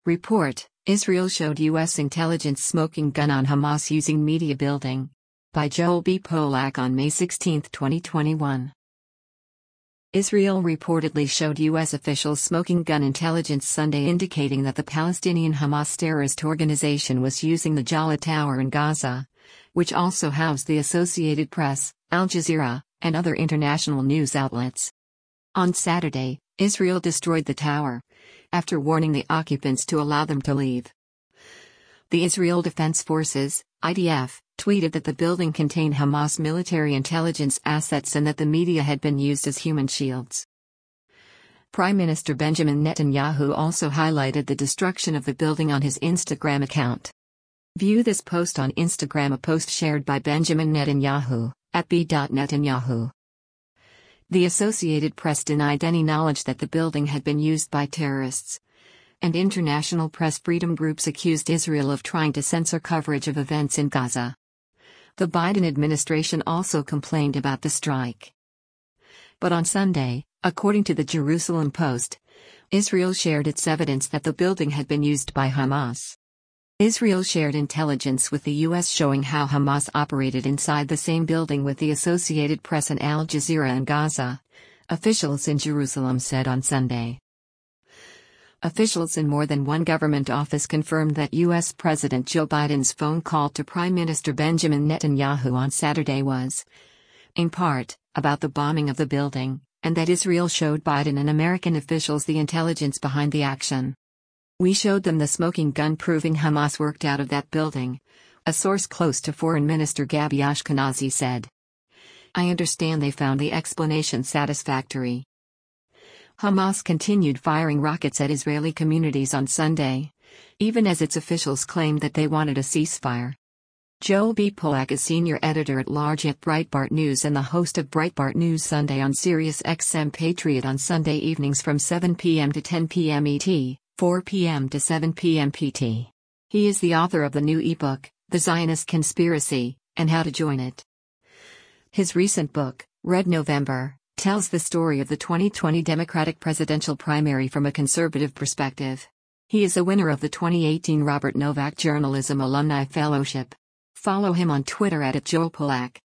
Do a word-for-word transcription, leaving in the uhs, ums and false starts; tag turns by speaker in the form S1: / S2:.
S1: Report: Israel showed U S intelligence smoking gun on Hamas using media building. By Joel B. Polak on May sixteenth, twenty twenty-one. Israel reportedly showed U S officials smoking gun intelligence Sunday indicating that the Palestinian Hamas terrorist organization was using the Jallah Tower in Gaza, which also housed the Associated Press, Al Jazeera, and other international news outlets. On Saturday, Israel destroyed the tower, after warning the occupants to allow them to leave. The Israel Defense Forces, I D F, tweeted that the building contained Hamas military intelligence assets and that the media had been used as human shields. Prime Minister Benjamin Netanyahu also highlighted the destruction of the building on his Instagram account. View this post on Instagram, a post shared by Benjamin Netanyahu, at b dot netanyahu. The Associated Press denied any knowledge that the building had been used by terrorists, and international press freedom groups accused Israel of trying to censor coverage of events in Gaza. The Biden administration also complained about the strike. But on Sunday, according to the Jerusalem Post, Israel shared its evidence that the building had been used by Hamas. Israel shared intelligence with the U S showing how Hamas operated inside the same building with the Associated Press and Al Jazeera in Gaza, officials in Jerusalem said on Sunday. Officials in more than one government office confirmed that U S President Joe Biden's phone call to Prime Minister Benjamin Netanyahu on Saturday was, in part, about the bombing of the building, and that Israel showed Biden and American officials the intelligence behind the action. "We showed them the smoking gun proving Hamas worked out of that building," a source close to Foreign Minister Gabi Ashkenazi said. "I understand they found the explanation satisfactory." Hamas continued firing rockets at Israeli communities on Sunday, even as its officials claimed that they wanted a ceasefire. Joel B. Polak is senior editor-at-large at Breitbart News and the host of Breitbart News Sunday on Sirius X M Patriot on Sunday evenings from seven p m to ten p m E T, four p m to seven p m P T. He is the author of the new ebook, The Zionist Conspiracy, and How to Join It. His recent book, Red November, tells the story of the twenty twenty Democratic presidential primary from a conservative perspective. He is a winner of the twenty eighteen Robert Novak Journalism Alumni Fellowship. Follow him on Twitter at Joel Polak.